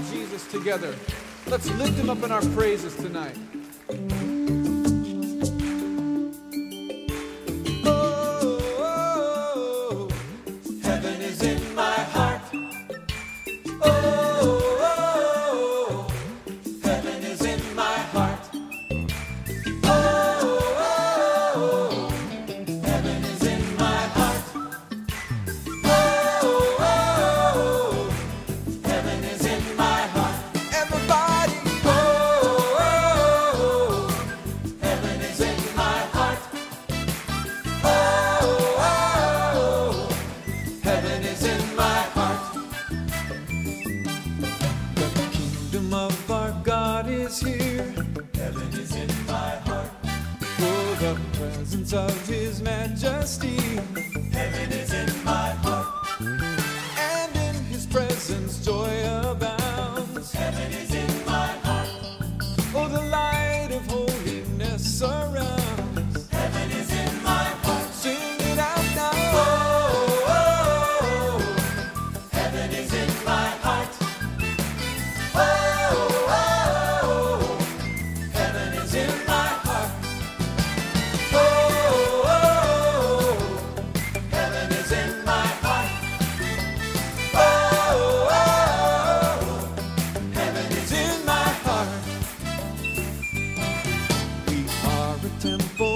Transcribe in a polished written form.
Jesus together. Let's lift him up in our praises tonight. Oh, heaven is in my heart. Oh, heaven is in my heart. Oh, heaven is in my heart. Oh, heaven is in my heart. Everybody, oh, heaven is in my heart. Oh, heaven is in my heart. The kingdom of our God is here. Heaven is in my heart. Oh, the presence of his majesty. Heaven is in my heart. And in his presence joy abounds. Heaven is in my heart. Oh, the light of holiness surrounds. Heaven is in my heart. Sing it out now. Oh, heaven is in my heart. Oh, heaven is in my heart. Oh, heaven is in my heart. Oh, heaven is in my heart. We are a temple